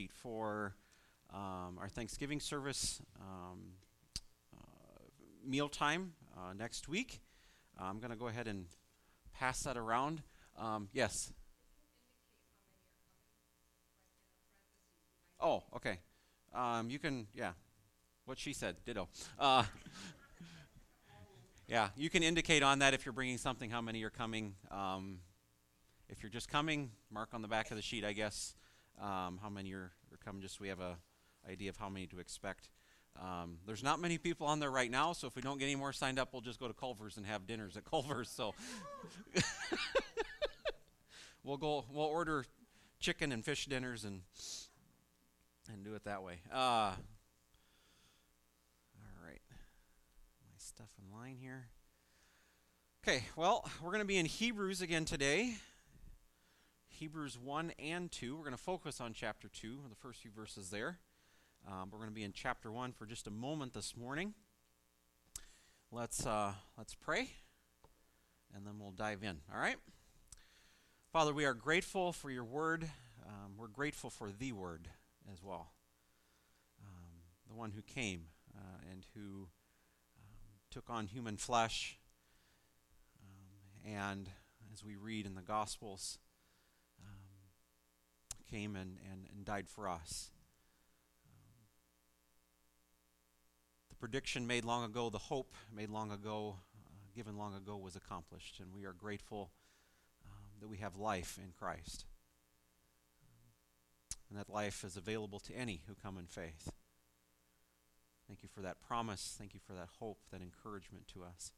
for our Thanksgiving service mealtime next week. I'm going to go ahead and pass that around. Yes. Oh, okay. You can, yeah, what she said, ditto. Uh, yeah, you can indicate on that if you're bringing something, how many are coming. If you're just coming, mark on the back of the sheet, I guess, how many are coming, just so we have a idea of how many to expect. There's not many people on there right now, so if we don't get any more signed up, we'll just go to Culver's and have dinners at Culver's. So we'll order chicken and fish dinners and do it that way. All right, my stuff in line here. Okay, well, we're going to be in Hebrews again today. Hebrews 1 and 2. We're going to focus on chapter 2, the first few verses there. We're going to be in chapter 1 for just a moment this morning. Let's pray, and then we'll dive in. All right? Father, we are grateful for your word. We're grateful for the word as well. The one who came and who took on human flesh. And as we read in the Gospels, came and died for us. The prediction made long ago, the hope made long ago, given long ago was accomplished. And we are grateful that we have life in Christ. And that life is available to any who come in faith. Thank you for that promise. Thank you for that hope, that encouragement to us.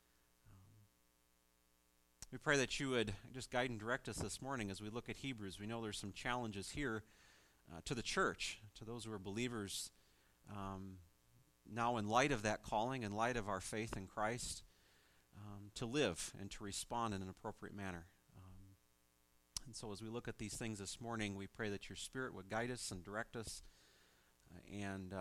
We pray that you would just guide and direct us this morning as we look at Hebrews. We know there's some challenges here to the church, to those who are believers. Now in light of that calling, in light of our faith in Christ, to live and to respond in an appropriate manner. And so as we look at these things this morning, we pray that your Spirit would guide us and direct us and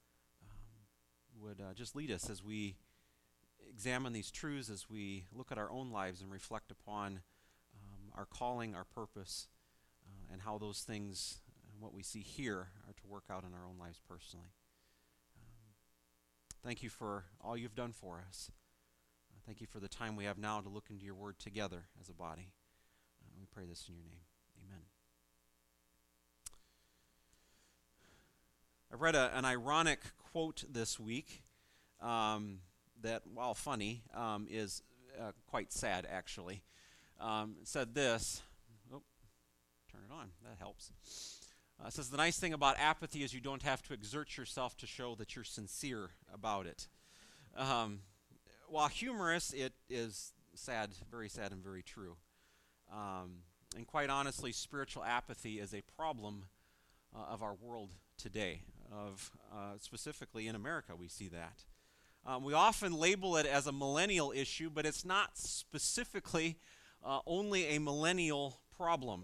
would just lead us as we examine these truths, as we look at our own lives and reflect upon our calling, our purpose, and how those things, what we see here, are to work out in our own lives personally. Thank you for all you've done for us. Thank you for the time we have now to look into your word together as a body. We pray this in your name. Amen. I read an ironic quote this week that, while funny, is quite sad, actually. It said this. Oh, turn it on. That helps. It says, the nice thing about apathy is you don't have to exert yourself to show that you're sincere about it. While humorous, it is sad, very sad and very true. And quite honestly, spiritual apathy is a problem of our world today. Specifically in America, we see that. We often label it as a millennial issue, but it's not specifically only a millennial problem.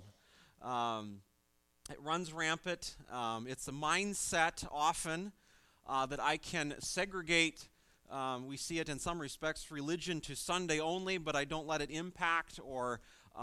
It runs rampant. It's a mindset often that I can segregate. We see it in some respects, religion to Sunday only, but I don't let it impact or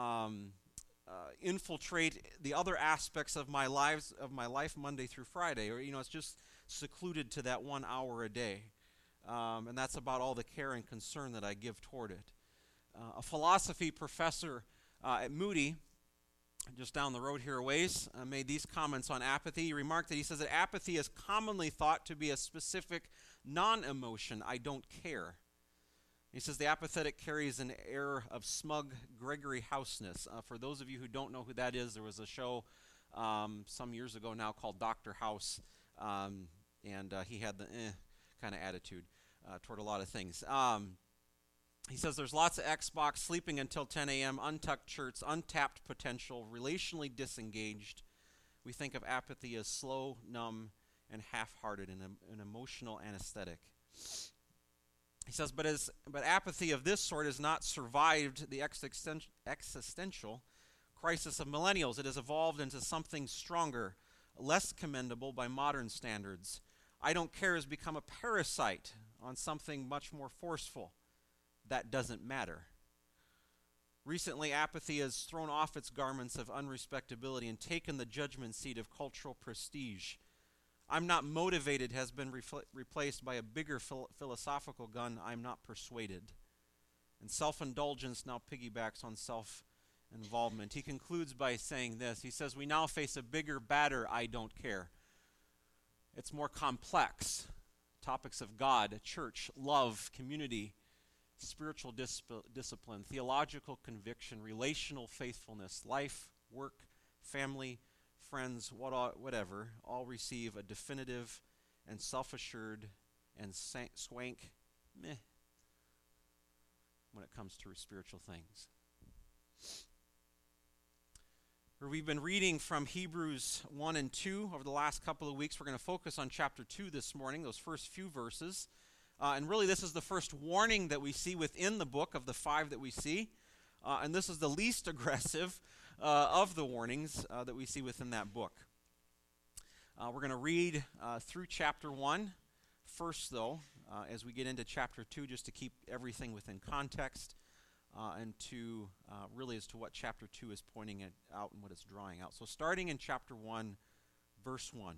infiltrate the other aspects of my life Monday through Friday. Or it's just secluded to that 1 hour a day. And that's about all the care and concern that I give toward it. A philosophy professor at Moody, just down the road here a ways, made these comments on apathy. He remarked that he says that apathy is commonly thought to be a specific non-emotion, I don't care. He says the apathetic carries an air of smug Gregory House-ness. For those of you who don't know who that is, there was a show some years ago now called Dr. House, and he had the kind of attitude toward a lot of things. He says there's lots of Xbox, sleeping until 10 a.m., untucked shirts, untapped potential, relationally disengaged. We think of apathy as slow, numb, and half-hearted, and an emotional anesthetic. He says, but apathy of this sort has not survived the existential crisis of millennials. It has evolved into something stronger, less commendable by modern standards. I don't care has become a parasite on something much more forceful. That doesn't matter. Recently, apathy has thrown off its garments of unrespectability and taken the judgment seat of cultural prestige. I'm not motivated has been replaced by a bigger philosophical gun, I'm not persuaded. And self-indulgence now piggybacks on self-involvement. He concludes by saying this. He says, we now face a bigger, badder I don't care. It's more complex. Topics of God, church, love, community, spiritual discipline, theological conviction, relational faithfulness, life, work, family, friends, whatever, all receive a definitive and self-assured and swank meh when it comes to spiritual things. We've been reading from Hebrews 1 and 2 over the last couple of weeks. We're going to focus on chapter 2 this morning, those first few verses. And really, this is the first warning that we see within the book of the 5 that we see. And this is the least aggressive of the warnings that we see within that book. We're going to read through chapter 1 first, though, as we get into chapter 2, just to keep everything within context and to really as to what chapter 2 is pointing out and what it's drawing out. So starting in chapter 1, verse 1.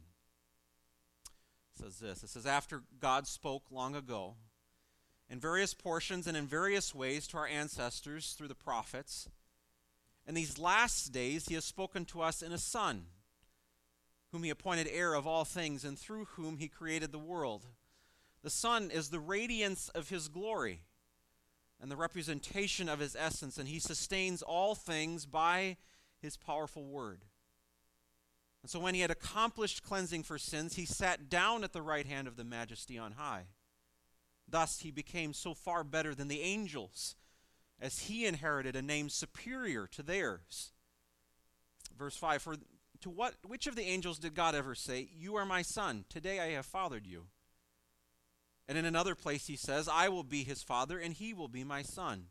Says this. It says, after God spoke long ago, in various portions and in various ways to our ancestors through the prophets, in these last days he has spoken to us in a Son, whom he appointed heir of all things, and through whom he created the world. The Son is the radiance of his glory and the representation of his essence, and he sustains all things by his powerful word. And so when he had accomplished cleansing for sins, he sat down at the right hand of the Majesty on high. Thus he became so far better than the angels, as he inherited a name superior to theirs. Verse 5, for to which of the angels did God ever say, you are my son, today I have fathered you? And in another place he says, I will be his father, and he will be my son.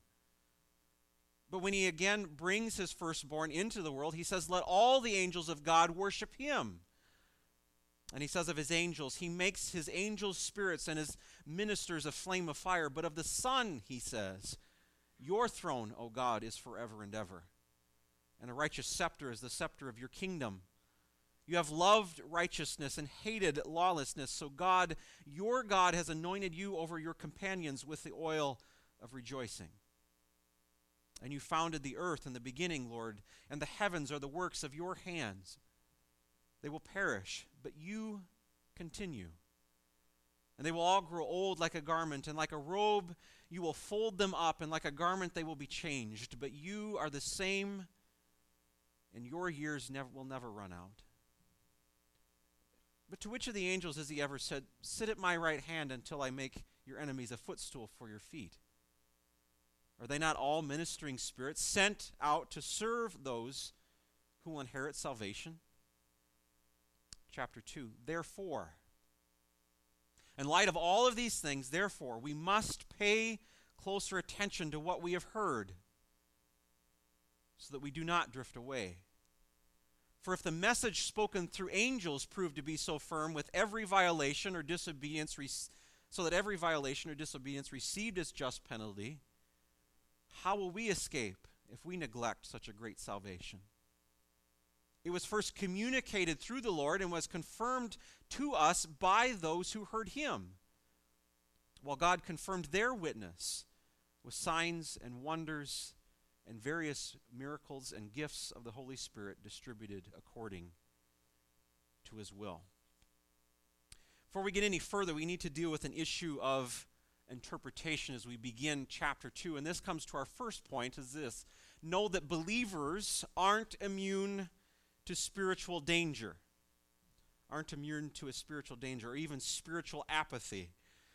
But when he again brings his firstborn into the world, he says, let all the angels of God worship him. And he says of his angels, he makes his angels spirits and his ministers a flame of fire. But of the Son, he says, your throne, O God, is forever and ever. And a righteous scepter is the scepter of your kingdom. You have loved righteousness and hated lawlessness. So God, your God, has anointed you over your companions with the oil of rejoicing. And you founded the earth in the beginning, Lord, and the heavens are the works of your hands. They will perish, but you continue. And they will all grow old like a garment, and like a robe you will fold them up, and like a garment they will be changed. But you are the same, and your years will never run out. But to which of the angels has he ever said, sit at my right hand until I make your enemies a footstool for your feet? Are they not all ministering spirits sent out to serve those who will inherit salvation? Chapter 2, therefore, in light of all of these things, therefore, we must pay closer attention to what we have heard so that we do not drift away. For if the message spoken through angels proved to be so firm with every violation or disobedience, so that every violation or disobedience received its just penalty, how will we escape if we neglect such a great salvation? It was first communicated through the Lord and was confirmed to us by those who heard him, while God confirmed their witness with signs and wonders and various miracles and gifts of the Holy Spirit distributed according to his will. Before we get any further, we need to deal with an issue of interpretation as we begin chapter 2. And this comes to our first point, is this. Know that believers aren't immune to spiritual danger. Aren't immune to a spiritual danger or even spiritual apathy.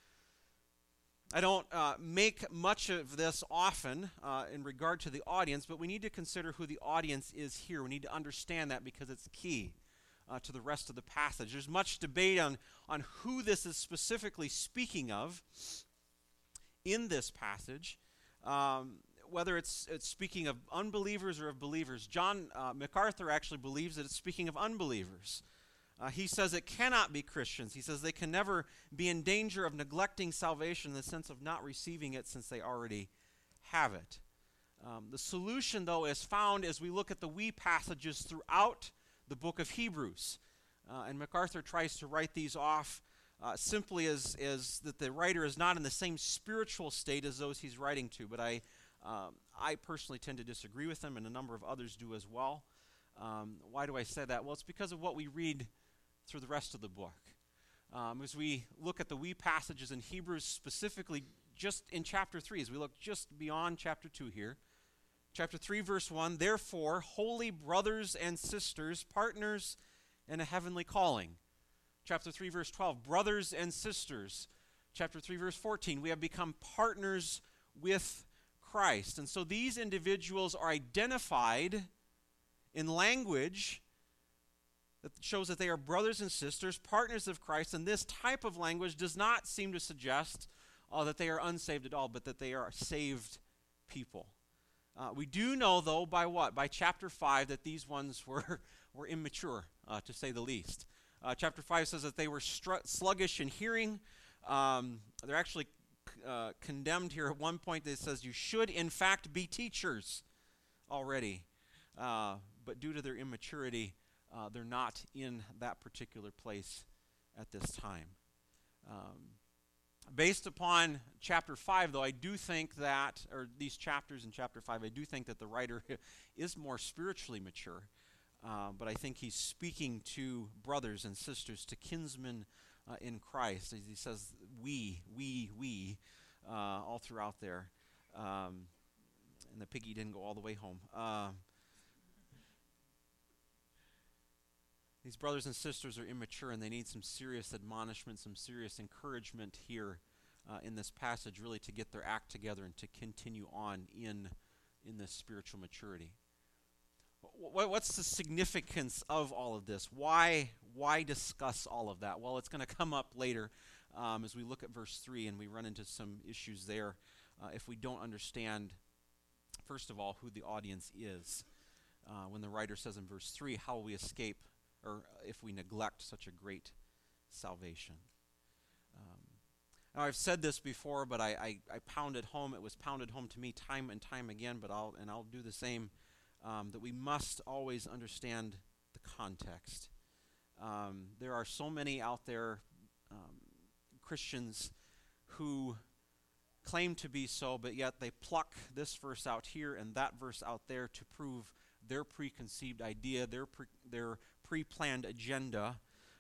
I don't make much of this often in regard to the audience, but we need to consider who the audience is here. We need to understand that because it's key to the rest of the passage. There's much debate on who this is specifically speaking of in this passage, whether it's speaking of unbelievers or of believers. John MacArthur actually believes that it's speaking of unbelievers. He says it cannot be Christians. He says they can never be in danger of neglecting salvation in the sense of not receiving it since they already have it. The solution, though, is found as we look at the we passages throughout the book of Hebrews. And MacArthur tries to write these off simply as that the writer is not in the same spiritual state as those he's writing to. But I personally tend to disagree with him, and a number of others do as well. Why do I say that? Well, it's because of what we read through the rest of the book. As we look at the we passages in Hebrews, specifically just in chapter 3, as we look just beyond chapter 2 here, chapter 3, verse 1, therefore, holy brothers and sisters, partners in a heavenly calling. Chapter 3, verse 12, brothers and sisters. Chapter 3, verse 14, we have become partners with Christ. And so these individuals are identified in language that shows that they are brothers and sisters, partners of Christ, and this type of language does not seem to suggest that they are unsaved at all, but that they are saved people. We do know, though, by what? By chapter 5, that these ones were immature, to say the least. Chapter 5 says that they were sluggish in hearing. They're actually condemned here at one point. It says you should, in fact, be teachers already. But due to their immaturity, they're not in that particular place at this time. Based upon chapter 5, though, I do think that, or these chapters in chapter 5, I do think that the writer is more spiritually mature. But I think he's speaking to brothers and sisters, to kinsmen in Christ. As he says, we, all throughout there. And the piggy didn't go all the way home. These brothers and sisters are immature, and they need some serious admonishment, some serious encouragement here in this passage, really to get their act together and to continue on in this spiritual maturity. What's the significance of all of this? Why discuss all of that? Well, it's going to come up later as we look at verse 3, and we run into some issues there if we don't understand, first of all, who the audience is. When the writer says in verse 3, how will we escape, or if we neglect such a great salvation? Now, I've said this before, but I pound it home. It was pounded home to me time and time again, but I'll do the same, that we must always understand the context. There are so many out there, Christians, who claim to be so, but yet they pluck this verse out here and that verse out there to prove their preconceived idea, their pre-planned agenda,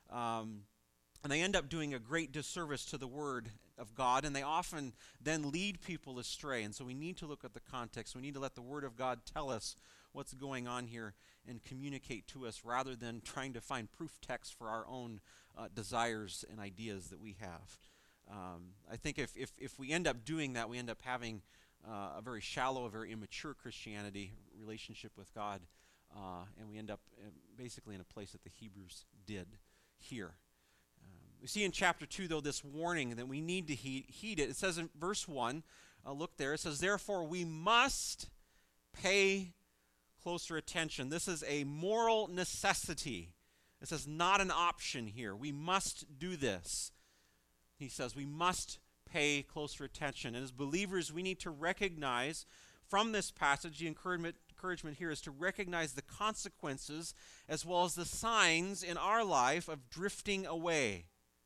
and they end up doing a great disservice to the Word of God, and they often then lead people astray. And so we need to look at the context. We need to let the Word of God tell us what's going on here and communicate to us, rather than trying to find proof texts for our own desires and ideas that we have. I think if we end up doing that, we end up having a very shallow, a very immature Christianity relationship with God, and we end up basically in a place that the Hebrews did here. We see in chapter 2, though, this warning that we need to heed it. It says in verse 1, look there, it says, therefore we must pay closer attention. This is a moral necessity. This is not an option here. We must do this. He says we must pay closer attention. And as believers, we need to recognize from this passage, the encouragement here is to recognize the consequences as well as the signs in our life of drifting away.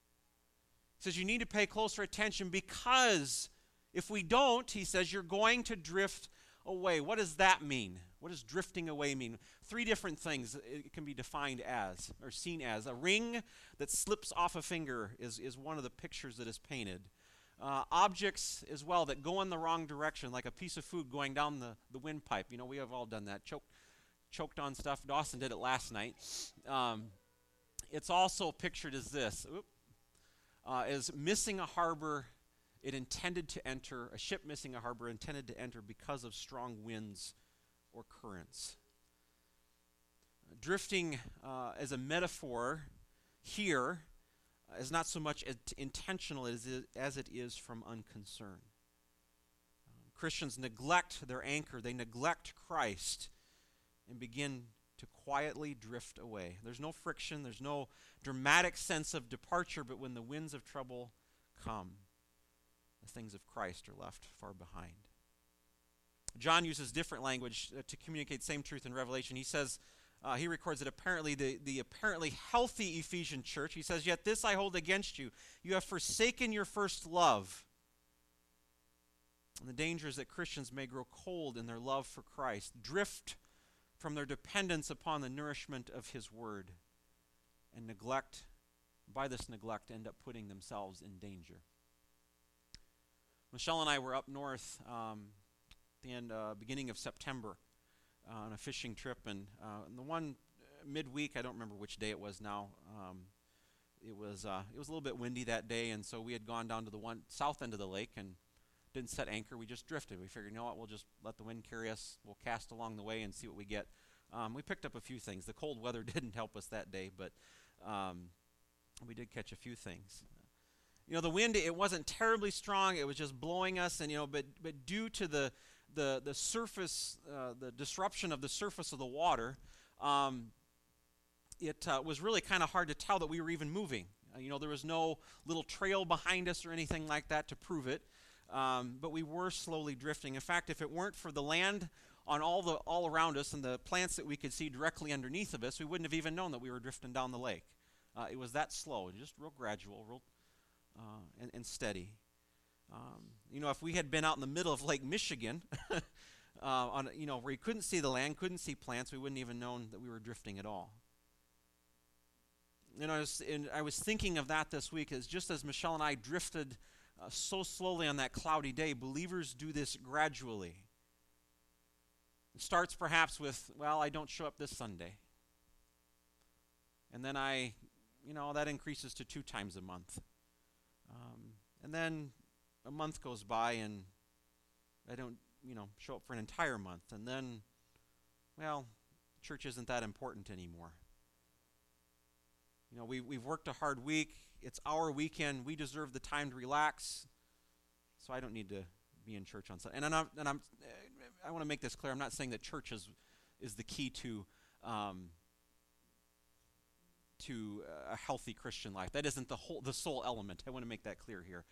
He says you need to pay closer attention, because if we don't, he says, you're going to drift away. What does that mean? What does drifting away mean? 3 different things it can be defined as, or seen as. A ring that slips off a finger is one of the pictures that is painted. Objects as well that go in the wrong direction, like a piece of food going down the windpipe. You know, we have all done that. Choked on stuff. Dawson did it last night. It's also pictured as this. As missing a harbor it intended to enter, a ship missing a harbor intended to enter because of strong winds or currents. Drifting as a metaphor here is not so much intentional as it is from unconcern. Christians neglect their anchor. They neglect Christ and begin to quietly drift away. There's no friction. There's no dramatic sense of departure, but when the winds of trouble come, the things of Christ are left far behind. John uses different language to communicate same truth in Revelation. He says, he records that apparently the apparently healthy Ephesian church, he says, "Yet this I hold against you. You have forsaken your first love." And the danger is that Christians may grow cold in their love for Christ, drift from their dependence upon the nourishment of his word, and by this neglect, end up putting themselves in danger. Michelle and I were up north beginning of September on a fishing trip, and the one midweek, I don't remember which day it was now. It was a little bit windy that day, and so we had gone down to the one south end of the lake and didn't set anchor. We just drifted. We figured, you know what, we'll just let the wind carry us. We'll cast along the way and see what we get. We picked up a few things. The cold weather didn't help us that day, but we did catch a few things. You know, the wind, it wasn't terribly strong. It was just blowing us, and but due to the surface, the disruption of the surface of the water, it was really kind of hard to tell that we were even moving. There was no little trail behind us or anything like that to prove it. But we were slowly drifting. In fact, if it weren't for the land on all around us and the plants that we could see directly underneath of us, we wouldn't have even known that we were drifting down the lake. It was that slow, just real gradual, real and steady. If we had been out in the middle of Lake Michigan, where you couldn't see the land, couldn't see plants, we wouldn't even known that we were drifting at all. I was thinking of that this week, as just as Michelle and I drifted so slowly on that cloudy day, believers do this gradually. It starts perhaps with, well, I don't show up this Sunday. And then that increases to 2 times a month. And then a month goes by and I don't, show up for an entire month. And then, well, church isn't that important anymore. We've worked a hard week. It's our weekend. We deserve the time to relax. So I don't need to be in church on Sunday. I want to make this clear. I'm not saying that church is the key to a healthy Christian life. That isn't the sole element. I want to make that clear here.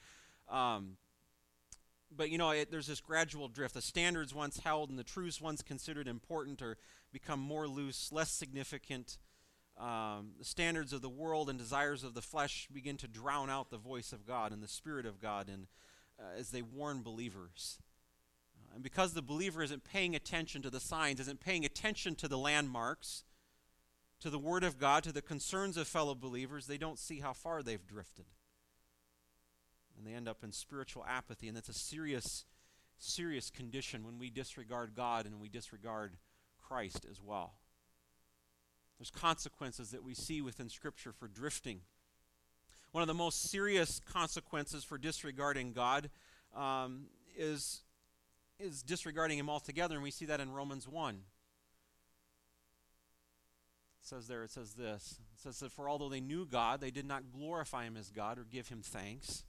But there's this gradual drift. The standards once held and the truths once considered important are become more loose, less significant. The standards of the world and desires of the flesh begin to drown out the voice of God and the Spirit of God, and as they warn believers. And because the believer isn't paying attention to the signs, isn't paying attention to the landmarks, to the Word of God, to the concerns of fellow believers, they don't see how far they've drifted. And they end up in spiritual apathy, and that's a serious, serious condition when we disregard God and we disregard Christ as well. There's consequences that we see within Scripture for drifting. One of the most serious consequences for disregarding God is disregarding Him altogether, and we see that in Romans 1. It says this. It says that for although they knew God, they did not glorify Him as God or give Him thanks.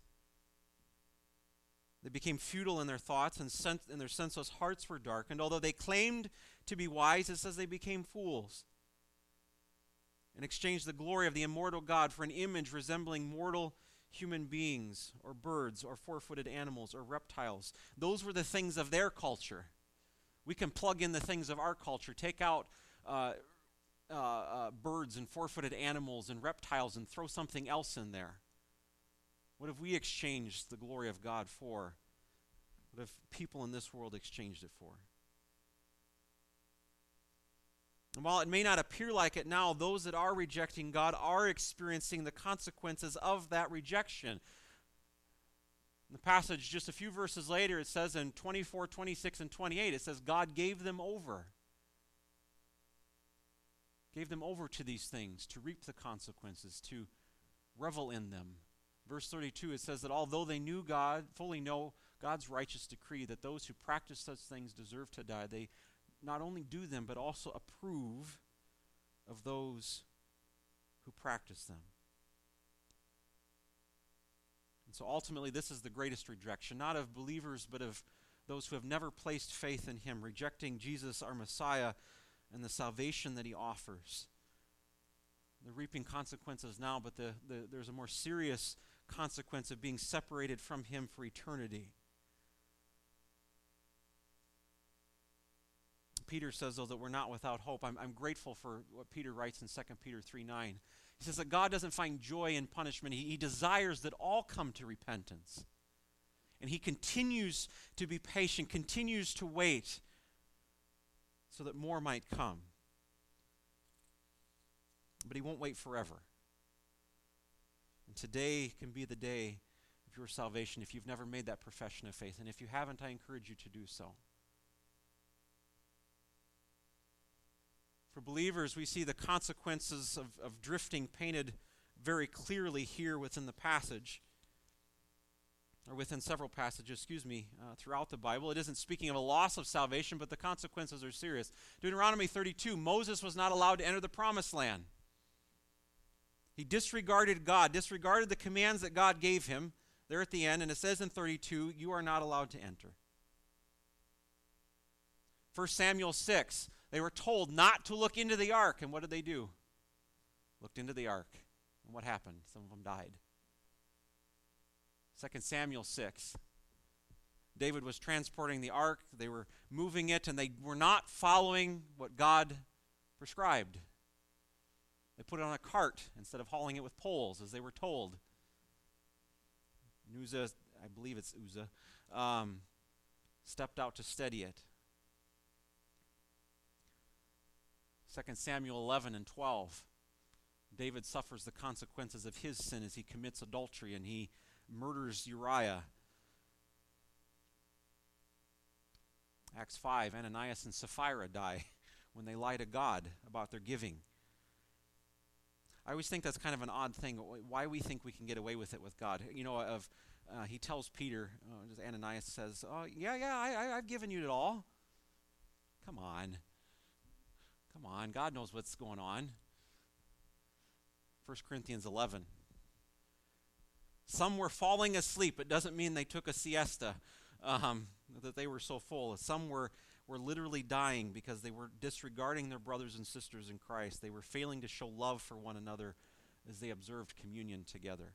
They became futile in their thoughts, and their senseless hearts were darkened. Although they claimed to be wise, it says they became fools, and exchanged the glory of the immortal God for an image resembling mortal human beings, or birds, or four-footed animals, or reptiles. Those were the things of their culture. We can plug in the things of our culture, take out birds and four-footed animals and reptiles and throw something else in there. What have we exchanged the glory of God for? What have people in this world exchanged it for? And while it may not appear like it now, those that are rejecting God are experiencing the consequences of that rejection. In the passage just a few verses later, it says in 24, 26, and 28, it says God gave them over. Gave them over to these things, to reap the consequences, to revel in them. Verse 32, it says that although they knew God, fully know God's righteous decree that those who practice such things deserve to die, they not only do them, but also approve of those who practice them. And so ultimately, this is the greatest rejection, not of believers, but of those who have never placed faith in Him, rejecting Jesus, our Messiah, and the salvation that He offers. They're reaping consequences now, but there's a more serious consequence of being separated from Him for eternity. Peter says, though, that we're not without hope. I'm grateful for what Peter writes in 2 Peter 3:9. He says that God doesn't find joy in punishment. He desires that all come to repentance. And he continues to be patient, continues to wait so that more might come. But he won't wait forever. And today can be the day of your salvation if you've never made that profession of faith. And if you haven't, I encourage you to do so. For believers, we see the consequences of drifting painted very clearly here within the passage, or within several passages, throughout the Bible. It isn't speaking of a loss of salvation, but the consequences are serious. Deuteronomy 32, Moses was not allowed to enter the promised land. He disregarded God, disregarded the commands that God gave him there at the end, and it says in 32, you are not allowed to enter. 1 Samuel 6, they were told not to look into the ark, and what did they do? Looked into the ark. And what happened? Some of them died. 2 Samuel 6, David was transporting the ark, they were moving it, and they were not following what God prescribed. They put it on a cart instead of hauling it with poles, as they were told. And Uzzah, I believe it's Uzzah, stepped out to steady it. 2 Samuel 11 and 12. David suffers the consequences of his sin as he commits adultery and he murders Uriah. Acts 5, Ananias and Sapphira die when they lie to God about their giving. I always think that's kind of an odd thing, why we think we can get away with it with God. He tells Peter, Ananias says, I've given you it all. Come on, God knows what's going on. 1 Corinthians 11. Some were falling asleep. It doesn't mean they took a siesta, that they were so full. Some were literally dying because they were disregarding their brothers and sisters in Christ. They were failing to show love for one another as they observed communion together.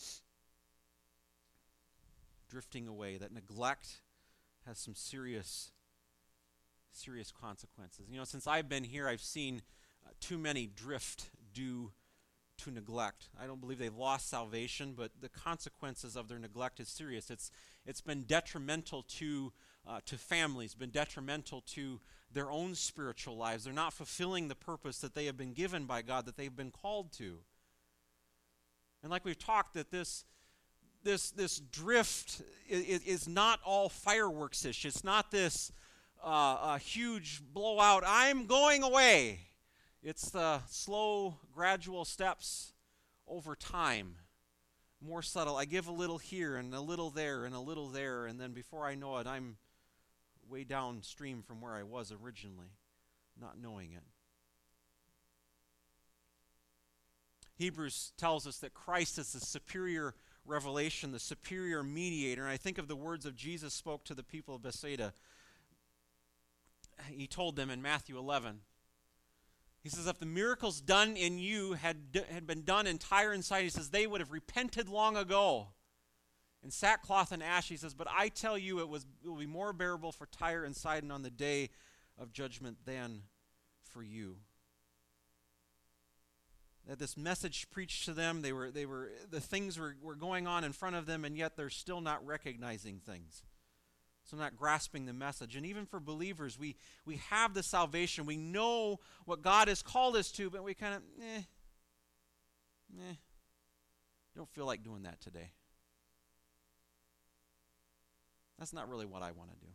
Drifting away. That neglect has some serious consequences. Since I've been here, I've seen too many drift due to neglect. I don't believe they've lost salvation, but the consequences of their neglect is serious. It's been detrimental to families, been detrimental to their own spiritual lives. They're not fulfilling the purpose that they have been given by God, that they've been called to. And like we've talked, that this drift is not all fireworks-ish. It's not this a huge blowout, I'm going away. It's the slow, gradual steps over time. More subtle. I give a little here and a little there and a little there, and then before I know it, I'm way downstream from where I was originally, not knowing it. Hebrews tells us that Christ is the superior revelation, the superior mediator. And I think of the words of Jesus spoke to the people of Bethsaida. He told them in Matthew 11, he says, if the miracles done in you had been done in Tyre and Sidon, he says, they would have repented long ago. In sackcloth and ash, he says, but I tell you it will be more bearable for Tyre and Sidon on the day of judgment than for you. That this message preached to them, the things were going on in front of them, and yet they're still not recognizing things. So not grasping the message. And even for believers, we have the salvation. We know what God has called us to, but we kind of, don't feel like doing that today. That's not really what I want to do.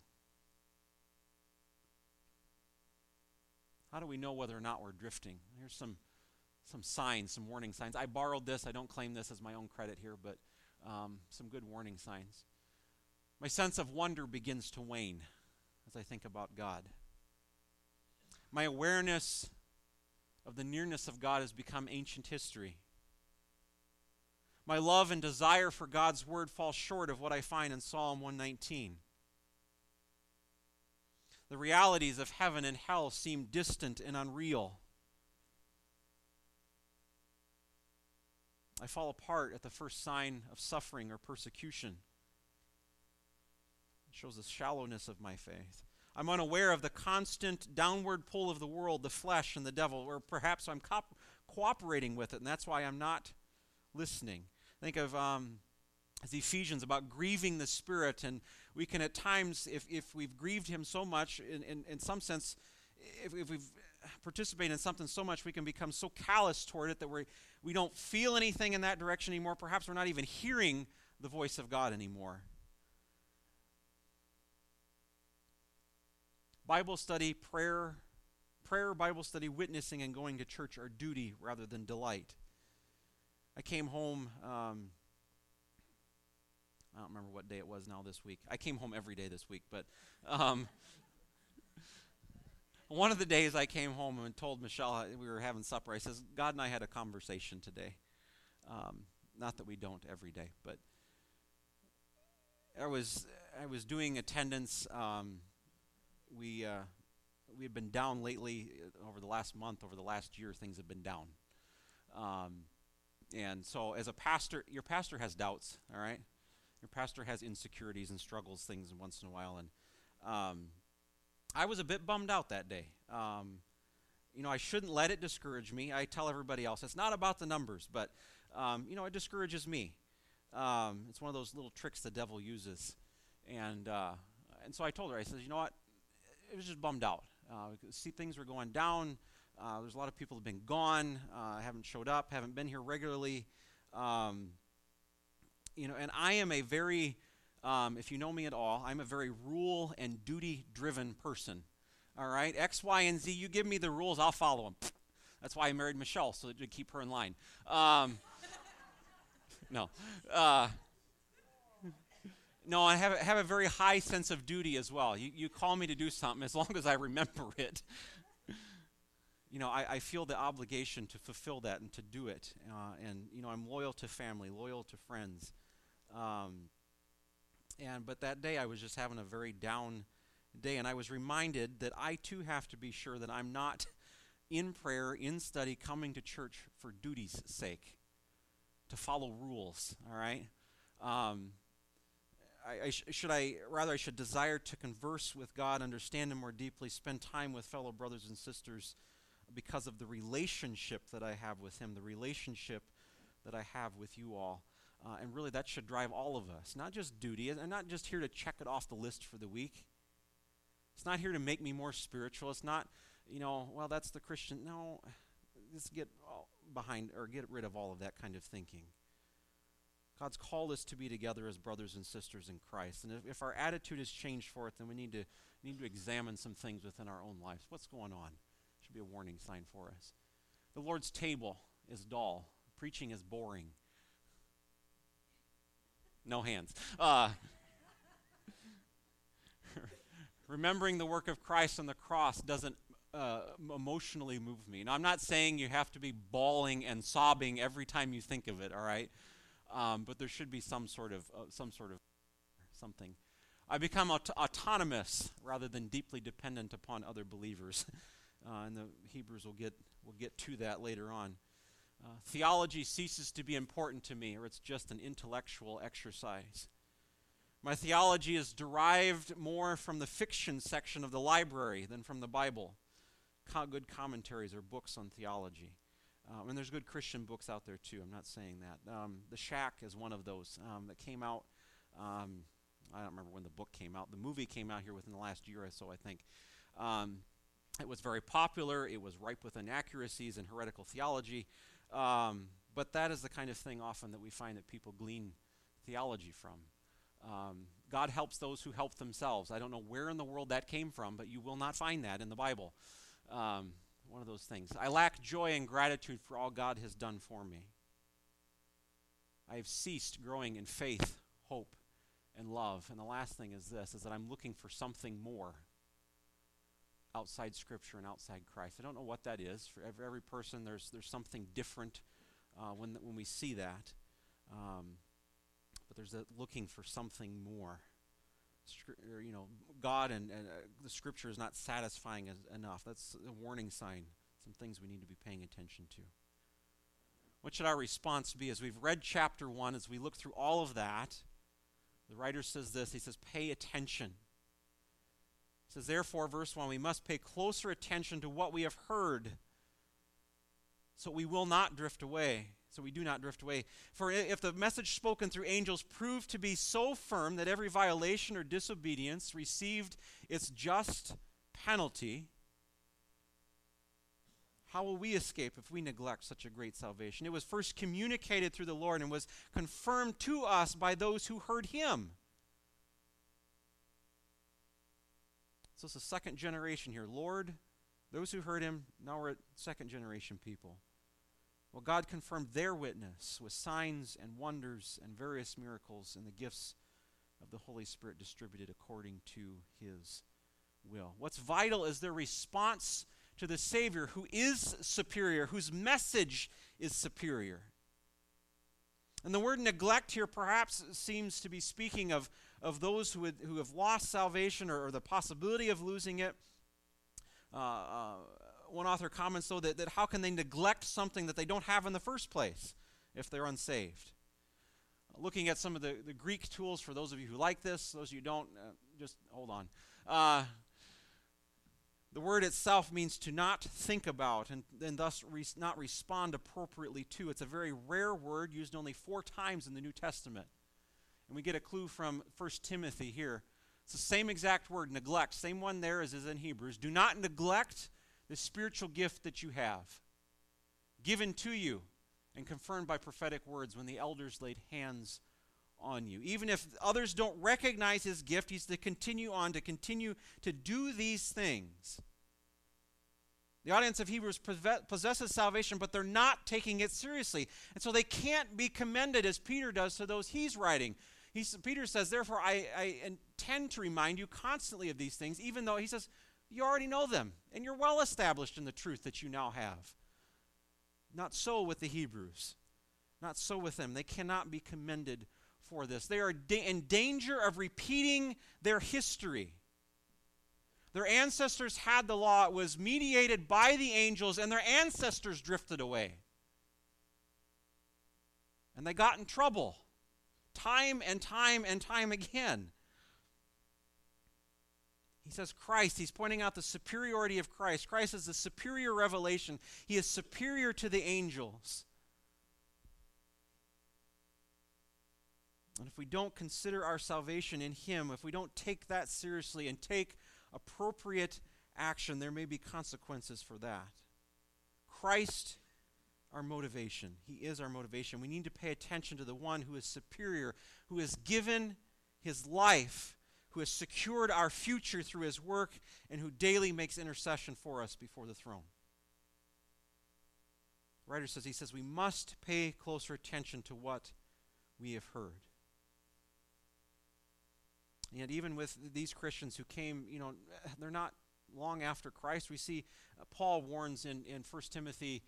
How do we know whether or not we're drifting? Here's some signs, some warning signs. I borrowed this. I don't claim this as my own credit here, but some good warning signs. My sense of wonder begins to wane as I think about God. My awareness of the nearness of God has become ancient history. My love and desire for God's word falls short of what I find in Psalm 119. The realities of heaven and hell seem distant and unreal. I fall apart at the first sign of suffering or persecution. It shows the shallowness of my faith. I'm unaware of the constant downward pull of the world, the flesh, and the devil, or perhaps I'm cooperating with it, and that's why I'm not listening. Think of as Ephesians about grieving the Spirit, and we can at times, if we've grieved Him so much, in some sense, if we've participated in something so much, we can become so callous toward it that we don't feel anything in that direction anymore. Perhaps we're not even hearing the voice of God anymore. Bible study, prayer, Bible study, witnessing, and going to church are duty rather than delight. I came home, I don't remember what day it was now this week. I came home every day this week, but one of the days I came home and told Michelle, we were having supper, I says, God and I had a conversation today. Not that we don't every day, but I was doing attendance. We had been down lately over the last month, over the last year, things have been down. And so as a pastor, your pastor has doubts, all right? Your pastor has insecurities and struggles things once in a while. And I was a bit bummed out that day. I shouldn't let it discourage me. I tell everybody else, it's not about the numbers, but, it discourages me. It's one of those little tricks the devil uses. And so I told her, I said, you know what? It was just bummed out. See, things were going down. There's a lot of people who have been gone, haven't showed up, haven't been here regularly. And I am a very, if you know me at all, I'm a very rule and duty-driven person. All right? X, Y, and Z, you give me the rules, I'll follow them. That's why I married Michelle, so to keep her in line. No. No, I have a very high sense of duty as well. You call me to do something, as long as I remember it. I feel the obligation to fulfill that and to do it. And I'm loyal to family, loyal to friends. But that day I was just having a very down day, and I was reminded that I too have to be sure that I'm not in prayer, in study, coming to church for duty's sake, to follow rules, all right? I should desire to converse with God, understand Him more deeply, spend time with fellow brothers and sisters because of the relationship that I have with Him, the relationship that I have with you all. And really that should drive all of us, not just duty. I'm not just here to check it off the list for the week. It's not here to make me more spiritual. It's not, well, that's the Christian. No, let's get rid of all of that kind of thinking. God's called us to be together as brothers and sisters in Christ. And if our attitude has changed for it, then we need to examine some things within our own lives. What's going on? Should be a warning sign for us. The Lord's table is dull. Preaching is boring. No hands. Remembering the work of Christ on the cross doesn't emotionally move me. Now, I'm not saying you have to be bawling and sobbing every time you think of it, all right? But there should be some sort of something. I become autonomous rather than deeply dependent upon other believers. And the Hebrews will get to that later on. Theology ceases to be important to me, or it's just an intellectual exercise. My theology is derived more from the fiction section of the library than from the Bible. Good commentaries or books on theology. And there's good Christian books out there too. I'm not saying that. The Shack is one of those that came out. I don't remember when the book came out. The movie came out here within the last year or so, I think. It was very popular. It was ripe with inaccuracies and heretical theology. But that is the kind of thing often that we find that people glean theology from. God helps those who help themselves. I don't know where in the world that came from, but you will not find that in the Bible. One of those things. I lack joy and gratitude for all God has done for me. I have ceased growing in faith, hope, and love. And the last thing is this, is that I'm looking for something more outside Scripture and outside Christ. I don't know what that is. For every person, there's something different when we see that. But there's that looking for something more. God and the Scripture is not satisfying enough. That's a warning sign. Some things we need to be paying attention to. What should our response be as we've read chapter 1, as we look through all of that? The writer says this. He says, pay attention. It says, therefore, verse 1, we must pay closer attention to what we have heard, so we will not drift away. So we do not drift away. For if the message spoken through angels proved to be so firm that every violation or disobedience received its just penalty, how will we escape if we neglect such a great salvation? It was first communicated through the Lord and was confirmed to us by those who heard him. So it's the second generation here. Lord, those who heard him, now we're at second generation people. Well, God confirmed their witness with signs and wonders and various miracles and the gifts of the Holy Spirit distributed according to his will. What's vital is their response to the Savior, who is superior, whose message is superior. And the word neglect here perhaps seems to be speaking of those who have lost salvation or the possibility of losing it. One author comments, though, that how can they neglect something that they don't have in the first place if they're unsaved? Looking at some of the Greek tools, for those of you who like this, those of you who don't, just hold on. The word itself means to not think about and thus not respond appropriately to. It's a very rare word, used only 4 times in the New Testament. And we get a clue from 1 Timothy here. It's the same exact word, neglect, same one there as is in Hebrews. Do not neglect the spiritual gift that you have, given to you and confirmed by prophetic words when the elders laid hands on you. Even if others don't recognize his gift, he's to continue to do these things. The audience of Hebrews possesses salvation, but they're not taking it seriously. And so they can't be commended as Peter does to those he's writing. Peter says, therefore, I intend to remind you constantly of these things, even though he says, you already know them, and you're well established in the truth that you now have. Not so with the Hebrews. Not so with them. They cannot be commended for this. They are in danger of repeating their history. Their ancestors had the law. It was mediated by the angels, and their ancestors drifted away. And they got in trouble time and time and time again. He says Christ, he's pointing out the superiority of Christ. Christ is the superior revelation. He is superior to the angels. And if we don't consider our salvation in him, if we don't take that seriously and take appropriate action, there may be consequences for that. Christ, our motivation. He is our motivation. We need to pay attention to the one who is superior, who has given his life, who has secured our future through his work, and who daily makes intercession for us before the throne. The writer says, he says, we must pay closer attention to what we have heard. And yet even with these Christians who came, they're not long after Christ. We see Paul warns in 2 Timothy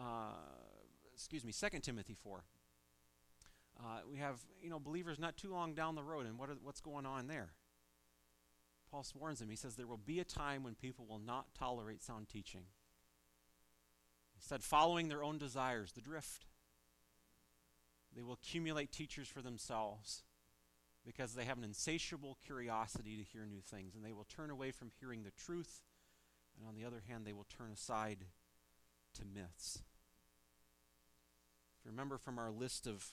4. We have, believers not too long down the road, and what's going on there? Paul warns them. He says, there will be a time when people will not tolerate sound teaching. He said, following their own desires, the drift. They will accumulate teachers for themselves because they have an insatiable curiosity to hear new things, and they will turn away from hearing the truth, and on the other hand, they will turn aside to myths. If you remember from our list of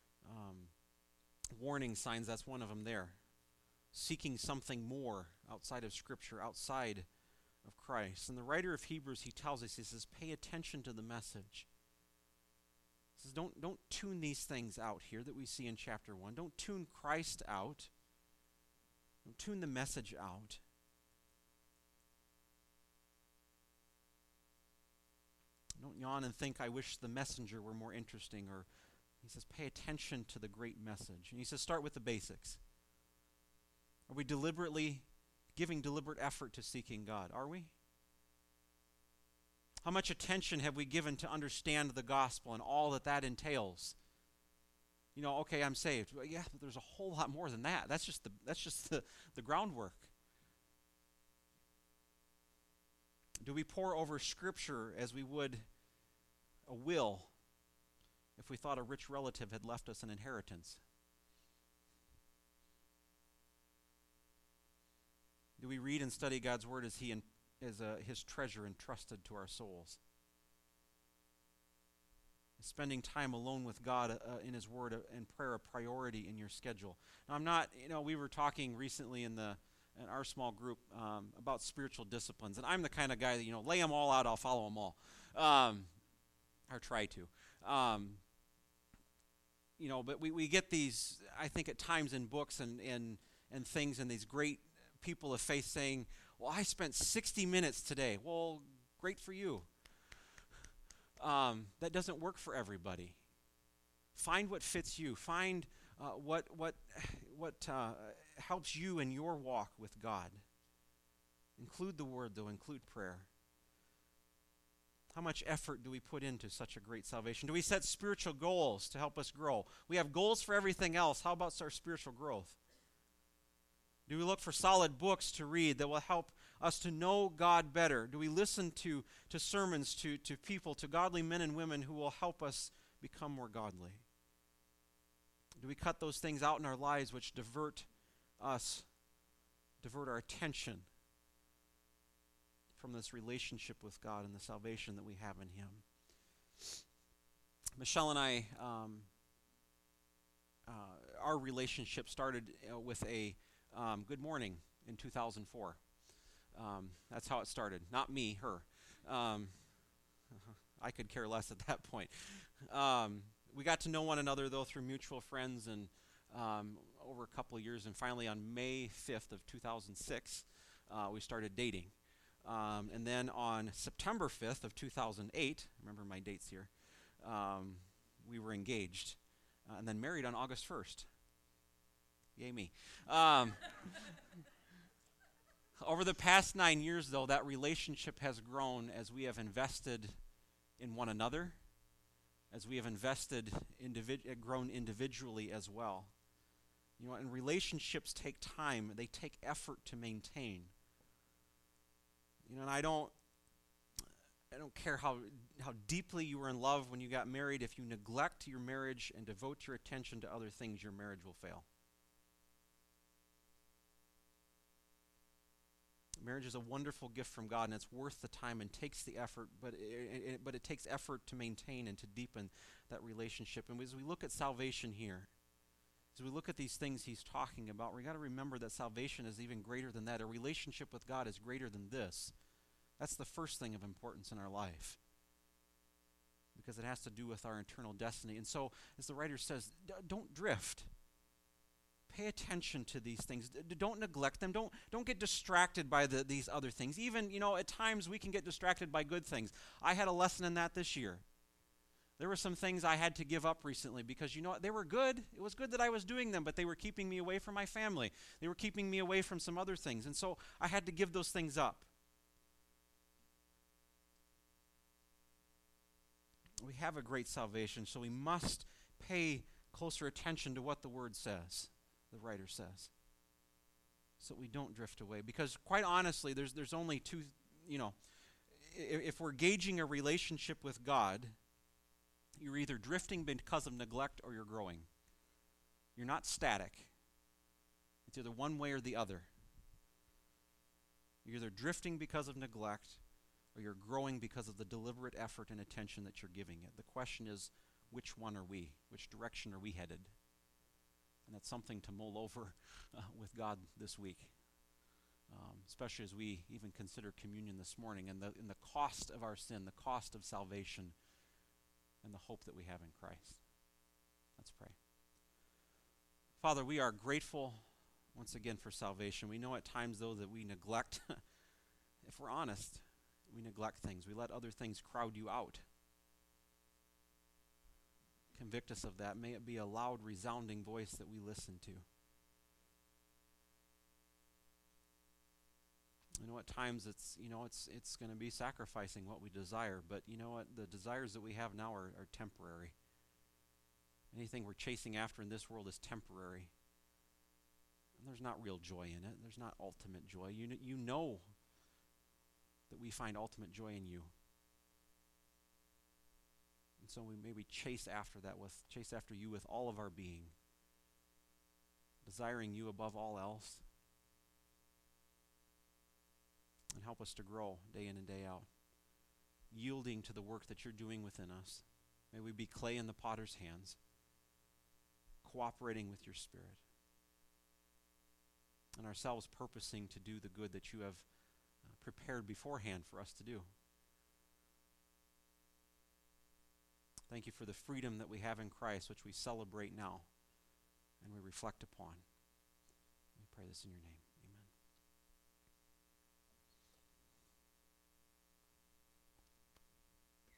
warning signs, that's one of them there. Seeking something more outside of Scripture, outside of Christ. And the writer of Hebrews, he tells us, he says, pay attention to the message. He says, don't tune these things out here that we see in chapter 1. Don't tune Christ out. Don't tune the message out. Don't yawn and think, I wish the messenger were more interesting. Or he says, pay attention to the great message. And he says, start with the basics. Are we giving deliberate effort to seeking God? Are we? How much attention have we given to understand the gospel and all that entails? Okay, I'm saved. Well, yeah, but there's a whole lot more than that. That's just the groundwork. Do we pore over Scripture as we would a will if we thought a rich relative had left us an inheritance? Do we read and study God's Word as His treasure entrusted to our souls? Is spending time alone with God in His Word and prayer a priority in your schedule? Now, I'm not, we were talking recently in our small group about spiritual disciplines, and I'm the kind of guy that, lay them all out, I'll follow them all, or try to. But we get these, I think at times in books and things, and these great people of faith saying, well, I spent 60 minutes today. Well, great for you. That doesn't work for everybody. Find what fits you. Find what helps you in your walk with God. Include the Word, though. Include prayer. How much effort do we put into such a great salvation? Do we set spiritual goals to help us grow? We have goals for everything else. How about our spiritual growth? Do we look for solid books to read that will help us to know God better? Do we listen to sermons, to people, to godly men and women who will help us become more godly? Do we cut those things out in our lives which divert our attention from this relationship with God and the salvation that we have in Him? Michelle and I, our relationship started with a good morning in 2004. That's how it started. Not me, her. I could care less at that point. We got to know one another, though, through mutual friends and over a couple of years. And finally, on May 5th of 2006, we started dating. And then on September 5th of 2008, remember my dates here, we were engaged. And then married on August 1st. Yay me. Over the past 9 years, though, that relationship has grown as we have invested in one another, as we have grown individually as well. And relationships take time. They take effort to maintain. And I don't care how deeply you were in love when you got married. If you neglect your marriage and devote your attention to other things, your marriage will fail. Marriage is a wonderful gift from God, and it's worth the time and takes the effort, but it takes effort to maintain and to deepen that relationship. And as we look at salvation here, as we look at these things He's talking about, we got to remember that salvation is even greater than that. A relationship with God is greater than this. That's the first thing of importance in our life, because it has to do with our eternal destiny. And so, as the writer says, don't drift. Pay attention to these things. Don't neglect them. Don't get distracted by these other things. Even, at times we can get distracted by good things. I had a lesson in that this year. There were some things I had to give up recently because, they were good. It was good that I was doing them, but they were keeping me away from my family. They were keeping me away from some other things. And so I had to give those things up. We have a great salvation, so we must pay closer attention to what the Word says, the writer says, so we don't drift away. Because quite honestly, there's only two, if we're gauging a relationship with God, you're either drifting because of neglect or you're growing. You're not static. It's either one way or the other. You're either drifting because of neglect or you're growing because of the deliberate effort and attention that you're giving it. The question is, which one are we? Which direction are we headed? And that's something to mull over with God this week, especially as we even consider communion this morning and the cost of our sin, the cost of salvation, and the hope that we have in Christ. Let's pray. Father, we are grateful once again for salvation. We know at times, though, that we neglect, if we're honest, we neglect things. We let other things crowd you out. Convict us of that. May it be a loud, resounding voice that we listen to. At times it's going to be sacrificing what we desire, but you know what? The desires that we have now are temporary. Anything we're chasing after in this world is temporary. And there's not real joy in it. There's not ultimate joy. You know that we find ultimate joy in you. And so we maybe chase after you with all of our being, desiring you above all else. And help us to grow day in and day out, yielding to the work that you're doing within us. May we be clay in the potter's hands, cooperating with your Spirit, and ourselves purposing to do the good that you have prepared beforehand for us to do. Thank you for the freedom that we have in Christ, which we celebrate now and we reflect upon. We pray this in your name.